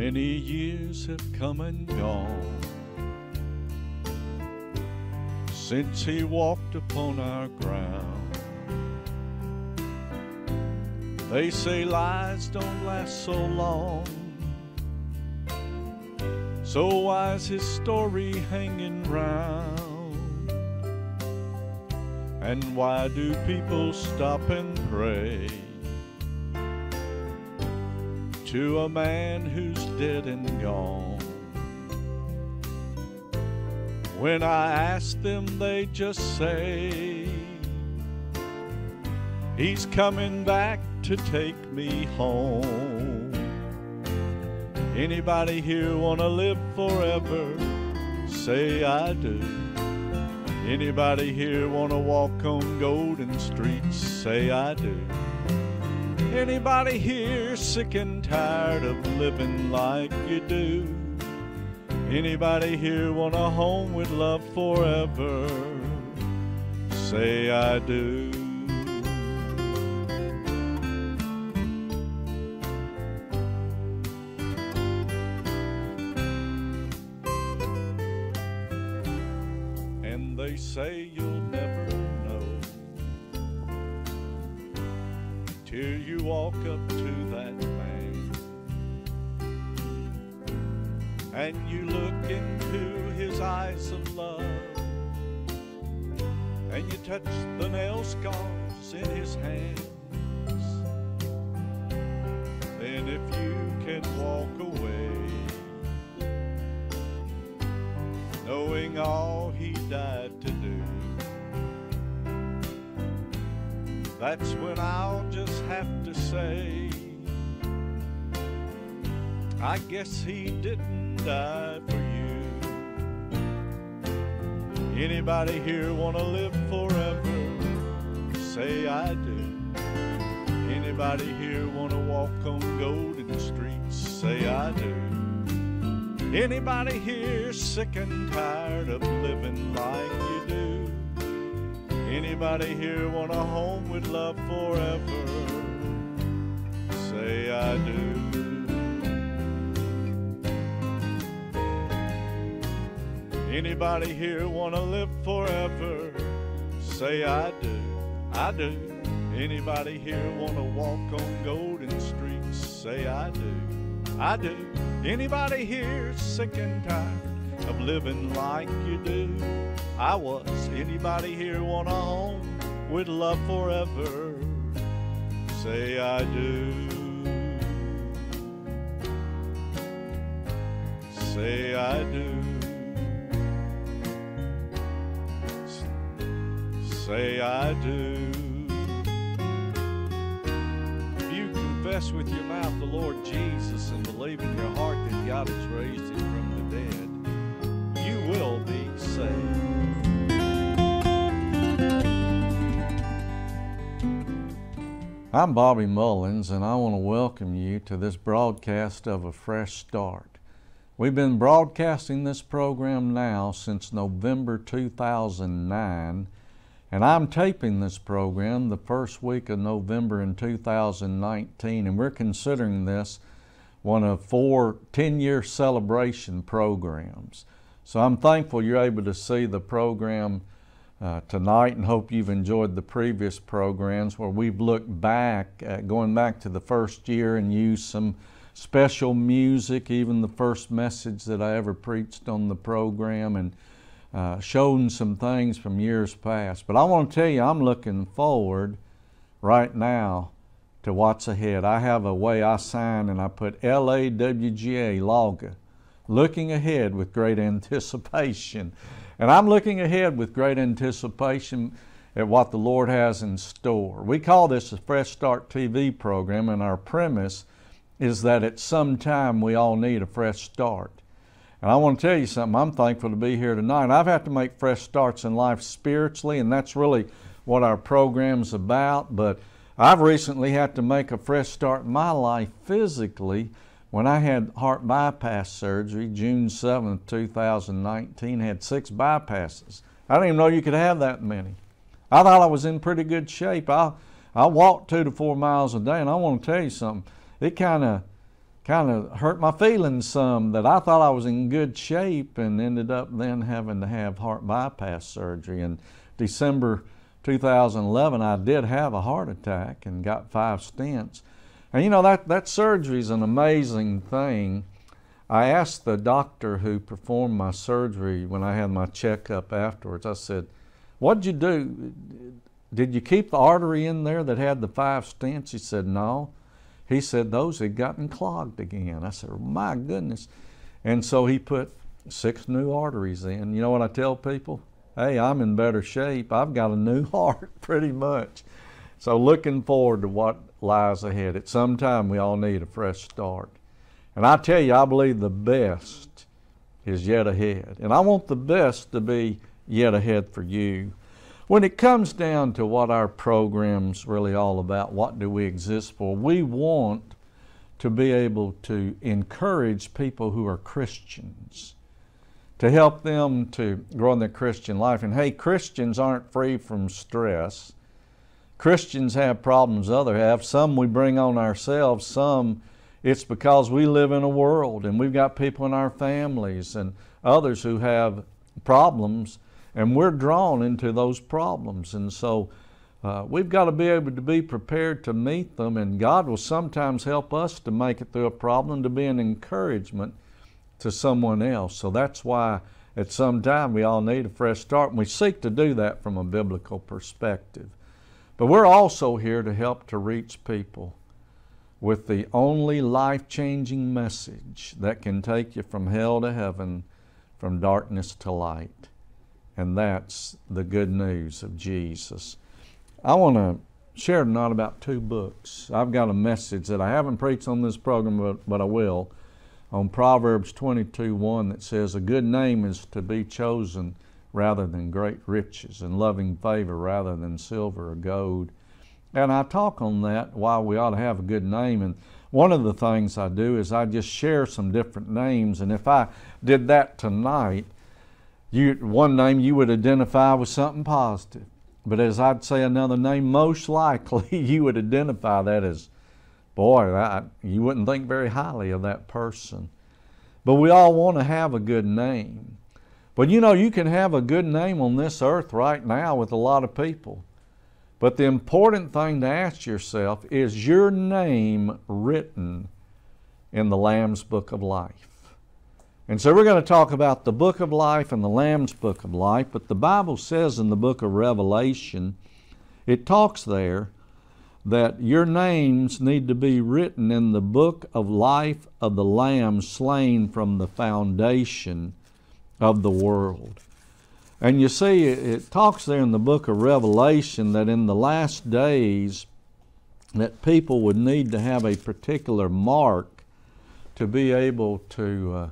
Many years have come and gone since he walked upon our ground. They say lies don't last so long, so why is his story hanging round? And why do people stop and pray to a man who's dead and gone? When I ask them, they just say he's coming back to take me home. Anybody here wanna live forever? Say I do. Anybody here wanna walk on golden streets? Say I do. Anybody here sick and tired of living like you do? Anybody here want a home with love forever? Say I do. And they say you'll never know till you walk up to that man and you look into his eyes of love, and you touch the nail scars in his hands. Then if you can walk away knowing all he died to do, that's when I'll just have to say, I guess he didn't die for you. Anybody here wanna live forever? Say I do. Anybody here wanna walk on golden streets? Say I do. Anybody here sick and tired of living like you do? Anybody here want a home with love forever? Say I do. Anybody here want to live forever? Say I do. I do. Anybody here want to walk on golden streets? Say I do. I do. Anybody here sick and tired of living like you do? I was. Anybody here want a home with love forever? Say I do. Say I do. Say I do. If you confess with your mouth the Lord Jesus and believe in your heart that God has raised him from the dead, you will be saved. I'm Bobby Mullins, and I want to welcome you to this broadcast of A Fresh Start. We've been broadcasting this program now since November 2009, and I'm taping this program the first week of November in 2019, and we're considering this one of 4 10-year celebration programs. So I'm thankful you're able to see the program tonight, and hope you've enjoyed the previous programs where we've looked back, going back to the first year, and used some special music, even the first message that I ever preached on the program, and shown some things from years past. But I want to tell you, I'm looking forward right now to what's ahead. I have a way I sign, and I put LAWGA, LAWGA, looking ahead with great anticipation. And I'm looking ahead with great anticipation at what the Lord has in store. We call this a Fresh Start TV program, and our premise is that at some time we all need a fresh start. And I want to tell you something, I'm thankful to be here tonight. I've had to make fresh starts in life spiritually, and that's really what our program's about. But I've recently had to make a fresh start in my life physically when I had heart bypass surgery, June 7th, 2019, had 6 bypasses. I didn't even know you could have that many. I thought I was in pretty good shape. I walked 2 to 4 miles a day, and I want to tell you something. It kind of kind of hurt my feelings some, that I thought I was in good shape and ended up then having to have heart bypass surgery. In December 2011, I did have a heart attack and got 5 stents. And you know, that surgery is an amazing thing. I asked the doctor who performed my surgery when I had my checkup afterwards, I said, "What'd you do? Did you keep the artery in there that had the 5 stents?" He said, "No." He said those had gotten clogged again. I said, "Oh, my goodness." And so he put 6 new arteries in. You know what I tell people? Hey, I'm in better shape. I've got a new heart pretty much. So looking forward to what lies ahead. At some time we all need a fresh start. And I tell you, I believe the best is yet ahead. And I want the best to be yet ahead for you. When it comes down to what our program's really all about, what do we exist for? We want to be able to encourage people who are Christians, to help them to grow in their Christian life. And hey, Christians aren't free from stress. Christians have problems others have. Some we bring on ourselves, some it's because we live in a world and we've got people in our families and others who have problems, and we're drawn into those problems. And so we've got to be able to be prepared to meet them, and God will sometimes help us to make it through a problem to be an encouragement to someone else. So that's why at some time we all need a fresh start, and we seek to do that from a biblical perspective. But we're also here to help to reach people with the only life-changing message that can take you from hell to heaven, from darkness to light. And that's the good news of Jesus. I want to share tonight about 2 books. I've got a message that I haven't preached on this program, but I will, on Proverbs 22:1 that says, "A good name is to be chosen rather than great riches, and loving favor rather than silver or gold." And I talk on that, why we ought to have a good name. And one of the things I do is I just share some different names. And if I did that tonight, one name you would identify with something positive. But as I'd say another name, most likely you would identify that as, boy, you wouldn't think very highly of that person. But we all want to have a good name. But you know, you can have a good name on this earth right now with a lot of people. But the important thing to ask yourself, is your name written in the Lamb's Book of Life? And so we're going to talk about the Book of Life and the Lamb's Book of Life. But the Bible says in the book of Revelation, it talks there that your names need to be written in the book of life of the Lamb slain from the foundation of the world. And you see, it talks there in the book of Revelation that in the last days that people would need to have a particular mark to be able to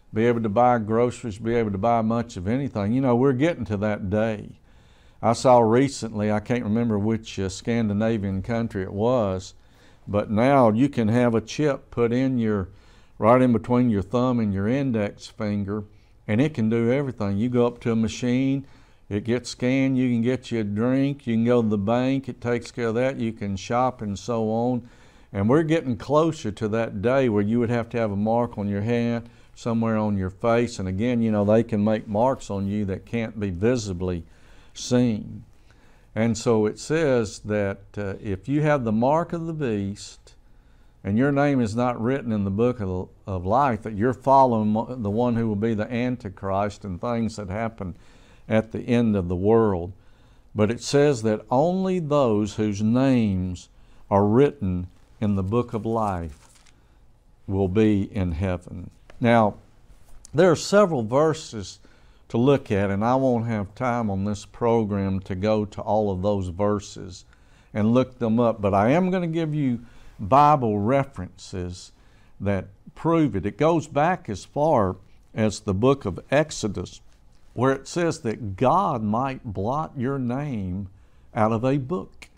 buy groceries, be able to buy much of anything. You know, we're getting to that day. I saw recently, I can't remember which Scandinavian country it was, but now you can have a chip put in right in between your thumb and your index finger, and it can do everything. You go up to a machine, it gets scanned, you can get you a drink, you can go to the bank, it takes care of that, you can shop and so on. And we're getting closer to that day where you would have to have a mark on your hand, somewhere on your face. And again, you know, they can make marks on you that can't be visibly seen. And so it says that if you have the mark of the beast, and your name is not written in the book of life, that you're following the one who will be the Antichrist and things that happen at the end of the world. But it says that only those whose names are written in the book of life will be in heaven. Now, there are several verses to look at, and I won't have time on this program to go to all of those verses and look them up, but I am going to give you Bible references that prove it. It goes back as far as the book of Exodus, where it says that God might blot your name out of a book.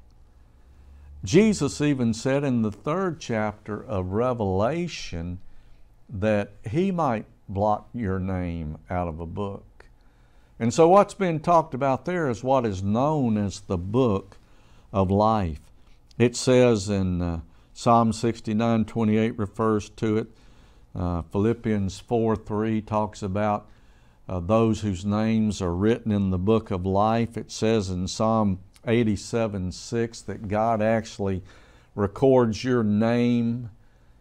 Jesus even said in the 3rd chapter of Revelation that He might blot your name out of a book. And so what's been talked about there is what is known as the book of life. It says in Psalm 69:28 refers to it. Philippians 4:3 talks about those whose names are written in the book of life. It says in Psalm 87:6 that God actually records your name,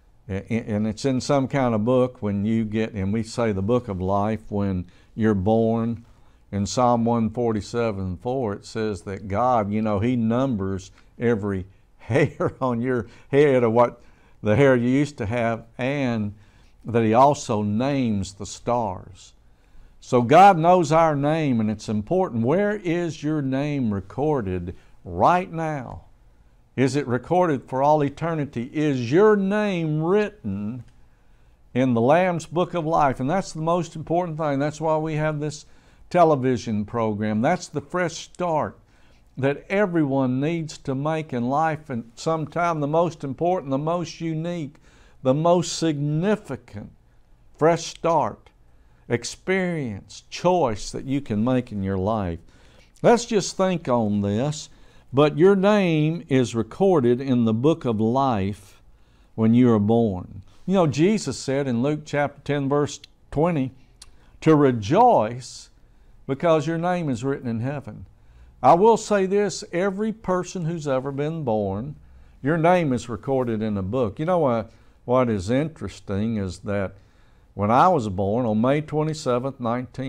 and it's in some kind of book when you get, and we say the book of life when you're born. In Psalm 147:4 it says that God, He numbers every hair on your head of what the hair you used to have, and that He also names the stars. So God knows our name, and it's important. Where is your name recorded right now? Is it recorded for all eternity? Is your name written in the Lamb's Book of Life? And that's the most important thing. That's why we have this television program. That's the fresh start that everyone needs to make in life, and sometime the most important, the most unique, the most significant fresh start, experience, choice that you can make in your life. Let's just think on this. But your name is recorded in the book of life when you are born. Jesus said in Luke chapter 10, verse 20, to rejoice because your name is written in heaven. I will say this, every person who's ever been born, your name is recorded in a book. What is interesting is that when I was born on May 27th,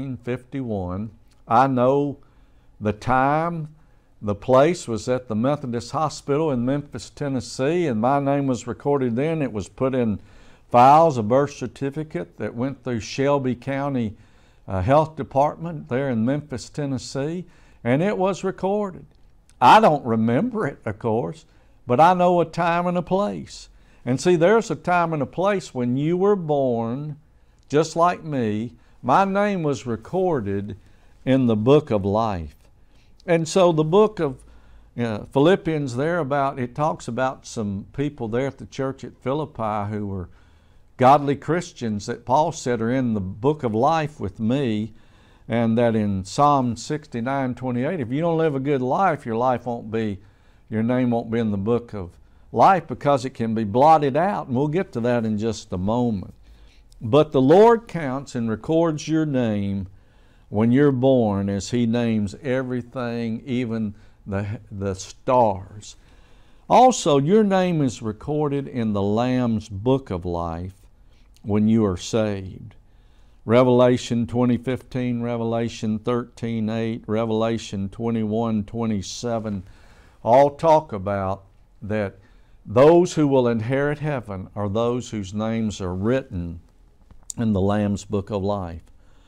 1951, I know the time, the place was at the Methodist Hospital in Memphis, Tennessee, and my name was recorded then. It was put in files, a birth certificate that went through Shelby County Health Department there in Memphis, Tennessee, and it was recorded. I don't remember it, of course, but I know a time and a place. And see, there's a time and a place when you were born, just like me. My name was recorded in the book of life. And so the book of Philippians there, it talks about some people there at the church at Philippi who were godly Christians that Paul said are in the book of life with me, and that in Psalm 69:28, if you don't live a good life, your name won't be in the book of life because it can be blotted out, and we'll get to that in just a moment. But the Lord counts and records your name when you're born, as He names everything, even the stars. Also, your name is recorded in the Lamb's Book of Life when you are saved. Revelation 20:15, Revelation 13:8, Revelation 21:27 all talk about that those who will inherit heaven are those whose names are written in the Lamb's Book of Life.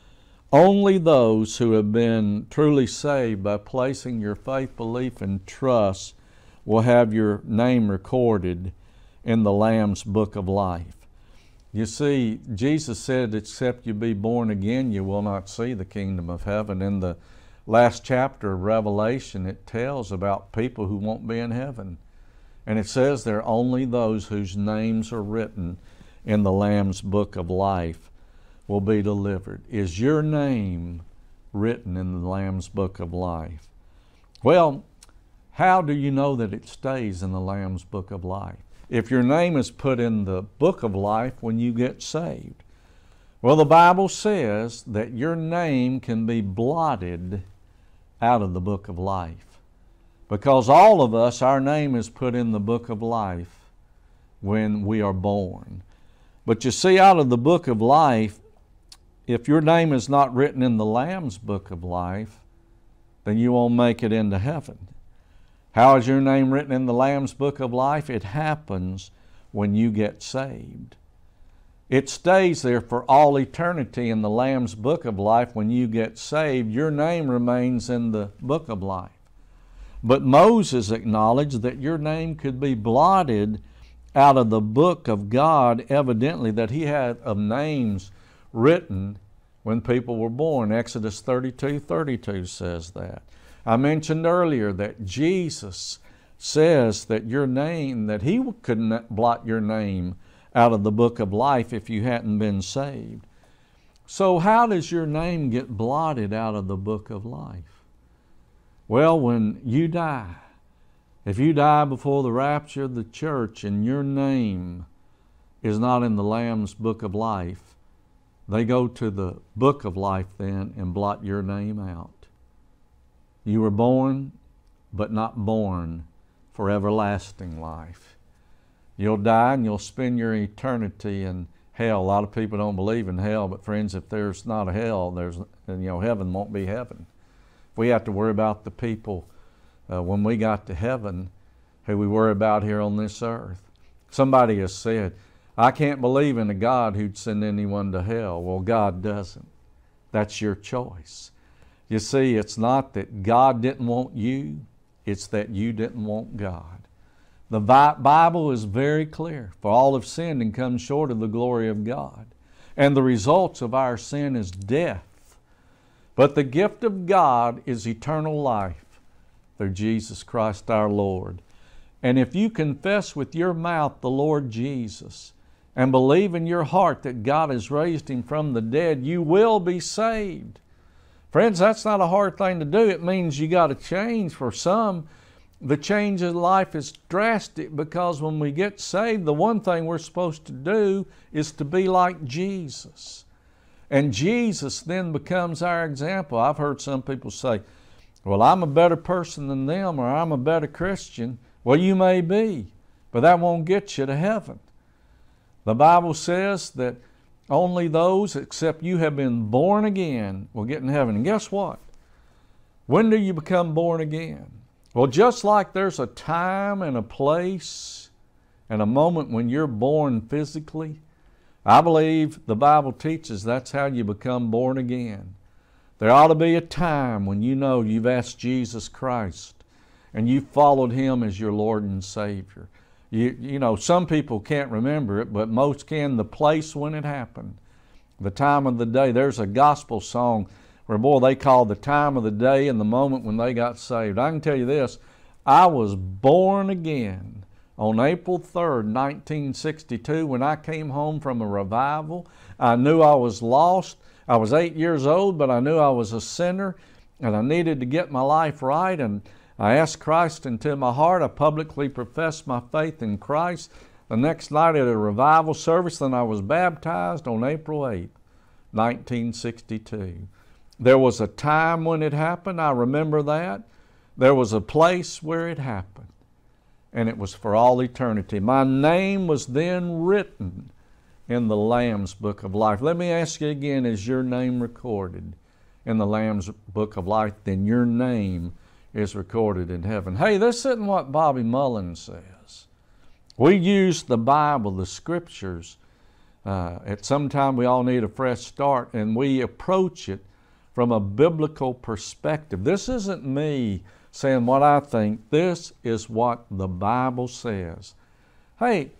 Only those who have been truly saved by placing your faith, belief, and trust will have your name recorded in the Lamb's Book of Life. You see, Jesus said, except you be born again, you will not see the kingdom of heaven. In the last chapter of Revelation, it tells about people who won't be in heaven. And it says there only those whose names are written in the Lamb's Book of Life will be delivered. Is your name written in the Lamb's Book of Life? Well, how do you know that it stays in the Lamb's Book of Life? If your name is put in the Book of Life when you get saved. Well, the Bible says that your name can be blotted out of the Book of Life. Because all of us, our name is put in the Book of Life when we are born. But you see, out of the Book of Life, if your name is not written in the Lamb's Book of Life, then you won't make it into heaven. How is your name written in the Lamb's Book of Life? It happens when you get saved. It stays there for all eternity in the Lamb's Book of Life. When you get saved, your name remains in the Book of Life. But Moses acknowledged that your name could be blotted out of the book of God, evidently that he had of names written when people were born. Exodus 32:32 says that. I mentioned earlier that Jesus says that your name, that he couldn't blot your name out of the book of life if you hadn't been saved. So how does your name get blotted out of the book of life? Well, when you die, If you die before the rapture of the church and your name is not in the Lamb's Book of Life, they go to the Book of Life then and blot your name out. You were born, but not born for everlasting life. You'll die and you'll spend your eternity in hell. A lot of people don't believe in hell, but friends, if there's not a hell, heaven won't be heaven. We have to worry about the people when we got to heaven who we worry about here on this earth. Somebody has said, I can't believe in a God who'd send anyone to hell. Well, God doesn't. That's your choice. You see, it's not that God didn't want you, it's that you didn't want God. The Bible is very clear. For all have sinned and come short of the glory of God. And the results of our sin is death. But the gift of God is eternal life through Jesus Christ our Lord. And if you confess with your mouth the Lord Jesus and believe in your heart that God has raised Him from the dead, you will be saved. Friends, that's not a hard thing to do. It means you got to change. For some, the change in life is drastic because when we get saved, the one thing we're supposed to do is to be like Jesus. And Jesus then becomes our example. I've heard some people say, well, I'm a better person than them, or I'm a better Christian. Well, you may be, but that won't get you to heaven. The Bible says that only those, except you have been born again, will get in heaven. And guess what? When do you become born again? Well, just like there's a time and a place and a moment when you're born physically, I believe the Bible teaches that's how you become born again. There ought to be a time when you know you've asked Jesus Christ and you followed Him as your Lord and Savior. You know, some people can't remember it, but most can. The place when it happened, the time of the day. There's a gospel song where, boy, they call the time of the day and the moment when they got saved. I can tell you this, I was born again on April 3rd, 1962, when I came home from a revival. I knew I was lost. I was 8 years old, but I knew I was a sinner and I needed to get my life right. And I asked Christ into my heart. I publicly professed my faith in Christ. The next night at a revival service, then I was baptized on April 8th, 1962. There was a time when it happened. I remember that. There was a place where it happened. And it was for all eternity. My name was then written in the Lamb's Book of Life. Let me ask you again, is your name recorded in the Lamb's Book of Life? Then your name is recorded in heaven. Hey, this isn't what Bobby Mullins says. We use the Bible, the Scriptures. At some time we all need a fresh start, and we approach it from a biblical perspective. This isn't me saying what I think. This is what the Bible says. Hey,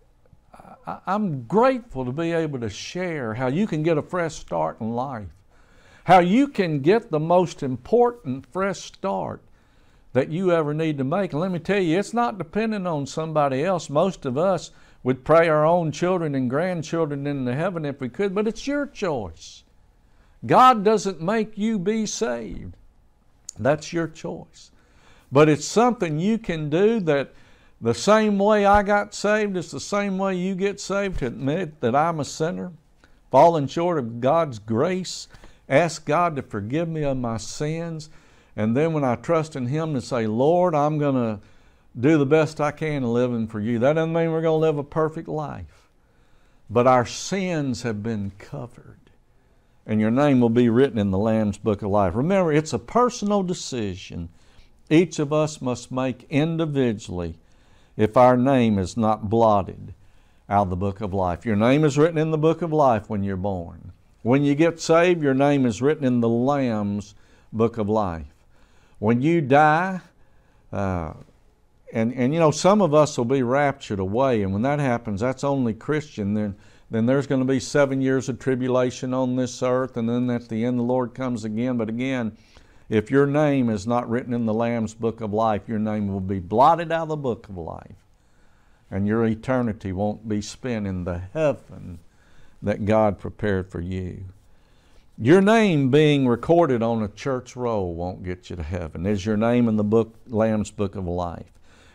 I'm grateful to be able to share how you can get a fresh start in life. How you can get the most important fresh start that you ever need to make. And let me tell you, it's not dependent on somebody else. Most of us would pray our own children and grandchildren into heaven if we could, but it's your choice. God doesn't make you be saved. That's your choice. But it's something you can do that the same way I got saved is the same way you get saved, to admit that I'm a sinner, falling short of God's grace, ask God to forgive me of my sins, and then when I trust in Him to say, Lord, I'm going to do the best I can in living for you. That doesn't mean we're going to live a perfect life. But our sins have been covered. And your name will be written in the Lamb's Book of Life. Remember, it's a personal decision each of us must make individually if our name is not blotted out of the Book of Life. Your name is written in the Book of Life when you're born. When you get saved, your name is written in the Lamb's Book of Life. When you die, and you know, some of us will be raptured away, and when that happens, that's only Christian. Then there's going to be 7 years of tribulation on this earth, and then at the end the Lord comes again. But again, if your name is not written in the Lamb's Book of Life, your name will be blotted out of the Book of Life, and your eternity won't be spent in the heaven that God prepared for you. Your name being recorded on a church roll won't get you to heaven. Is your name in the Lamb's Book of Life?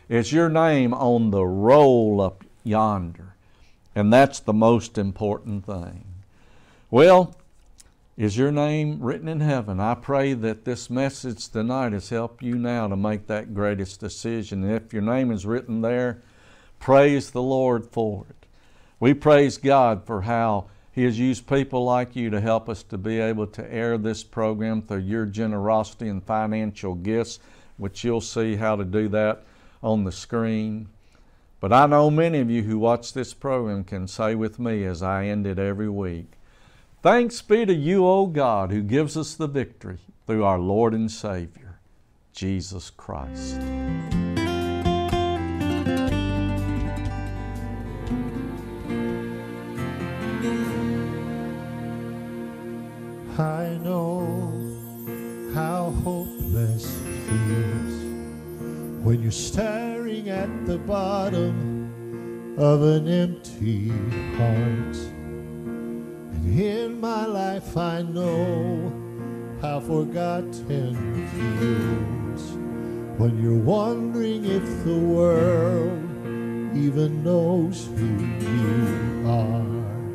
Is your name on the roll up yonder? And that's the most important thing. Well, is your name written in heaven? I pray that this message tonight has helped you now to make that greatest decision. And if your name is written there, praise the Lord for it. We praise God for how He has used people like you to help us to be able to air this program through your generosity and financial gifts, which you'll see how to do that on the screen. But I know many of you who watch this program can say with me as I end it every week, thanks be to you, O God, who gives us the victory through our Lord and Savior, Jesus Christ. I know how hopeless it feels when you're staring at the bottom of an empty heart. And in my life I know how forgotten it feels when you're wondering if the world even knows who you are.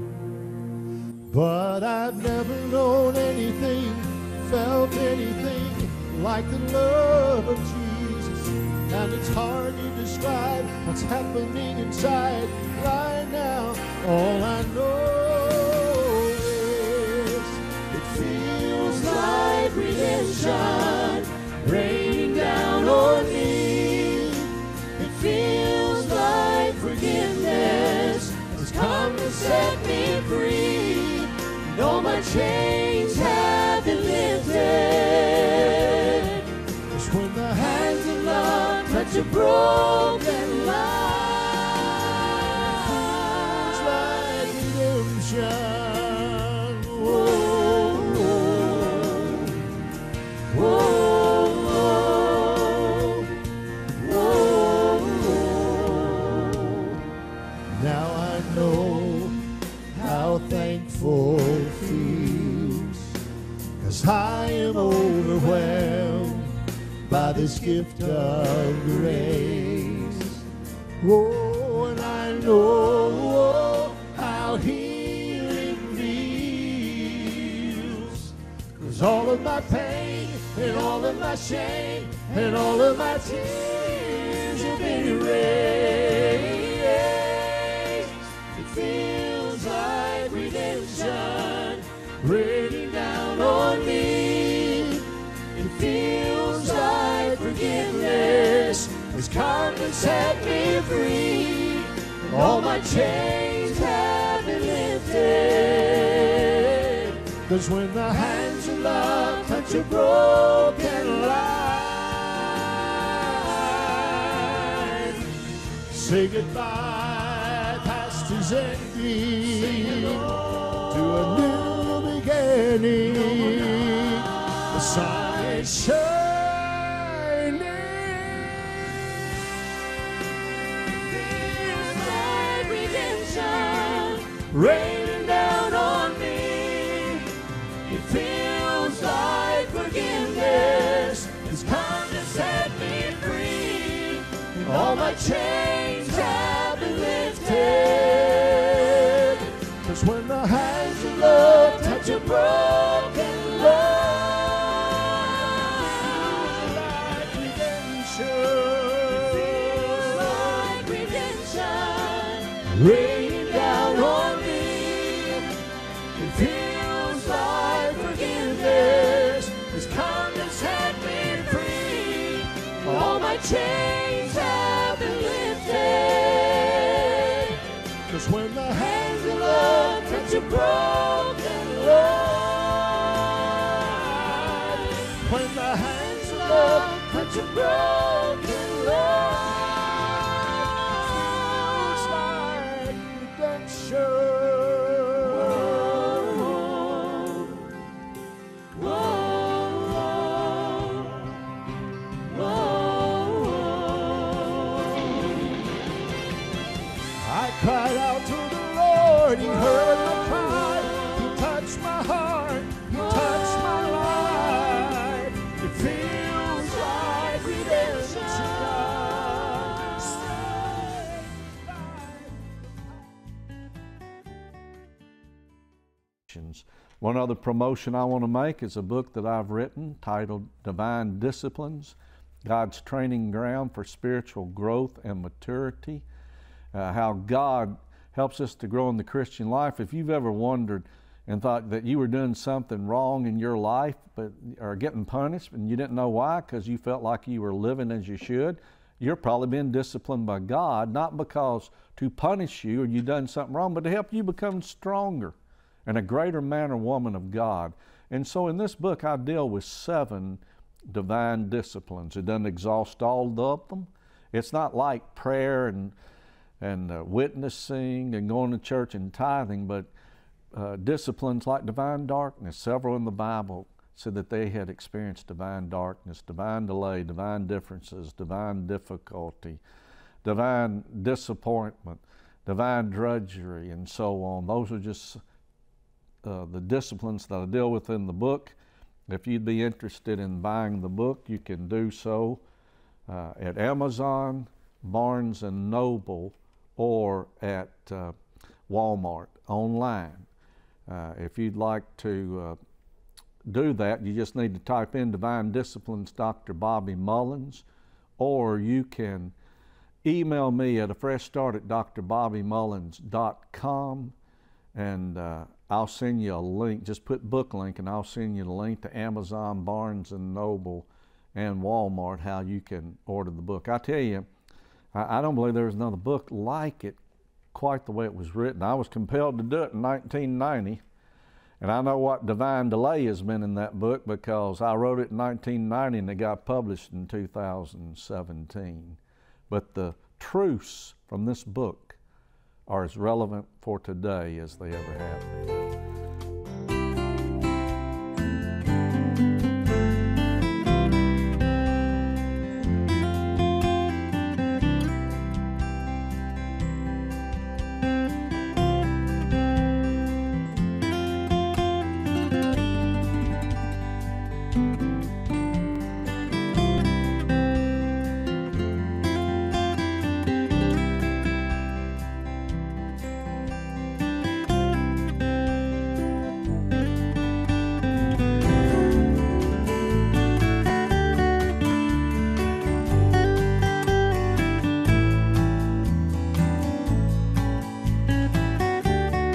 But I've never known anything, felt anything like the love of Jesus. And it's hard to describe what's happening inside right now. All I know is it feels like redemption raining down on me. It feels like forgiveness has come to set me free. All my chains have been lifted. It's when the hands of love touch a broken life. It's like redemption. Whoa, whoa, whoa, whoa. Now I know how thankful feels, 'cause I am overwhelmed by this gift of grace. Oh, and I know how healing feels, 'cause all of my pain and all of my shame and all of my tears have been erased. It feels like redemption raining down on me. It feels like forgiveness has come and set me free. All my chains have been lifted. 'Cause when the hands of love touch a broken life, say goodbye, past is ending, to a new beginning. The sun is shining. Feels like redemption raining down on me. It feels like forgiveness has come to set me free. All my chains have been lifted. 'Cause when the hands of love touch a broken life, like redemption, feels like redemption raining down on me. It feels like forgiveness has come to set me free. All my chains have been lifted. 'Cause when the hands of love touch a broken life, when the hands of love touch a broken life, it's like redemption. I cried out to the Lord, He heard my cry, He touched my heart, He touched my life. It feels like redemption. Christians. One other promotion I want to make is a book that I've written titled Divine Disciplines, God's Training Ground for Spiritual Growth and Maturity, how God helps us to grow in the Christian life. If you've ever wondered and thought that you were doing something wrong in your life or getting punished and you didn't know why because you felt like you were living as you should, you're probably being disciplined by God, not because to punish you or you've done something wrong, but to help you become stronger and a greater man or woman of God. And so in this book, I deal with 7 divine disciplines. It doesn't exhaust all of them. It's not like prayer and witnessing and going to church and tithing, but disciplines like divine darkness. Several in the Bible said that they had experienced divine darkness, divine delay, divine differences, divine difficulty, divine disappointment, divine drudgery, and so on. Those are just the disciplines that I deal with in the book. If you'd be interested in buying the book, you can do so at Amazon, Barnes & Noble, or at Walmart online. If you'd like to do that, you just need to type in Divine Disciplines, Dr. Bobby Mullins, or you can email me at afreshstart@drbobbymullins.com, and I'll send you a link. Just put book link and I'll send you the link to Amazon, Barnes & Noble, and Walmart, how you can order the book. I tell you, I don't believe there's another book like it quite the way it was written. I was compelled to do it in 1990, and I know what divine delay has been in that book because I wrote it in 1990 and it got published in 2017. But the truths from this book are as relevant for today as they ever have been.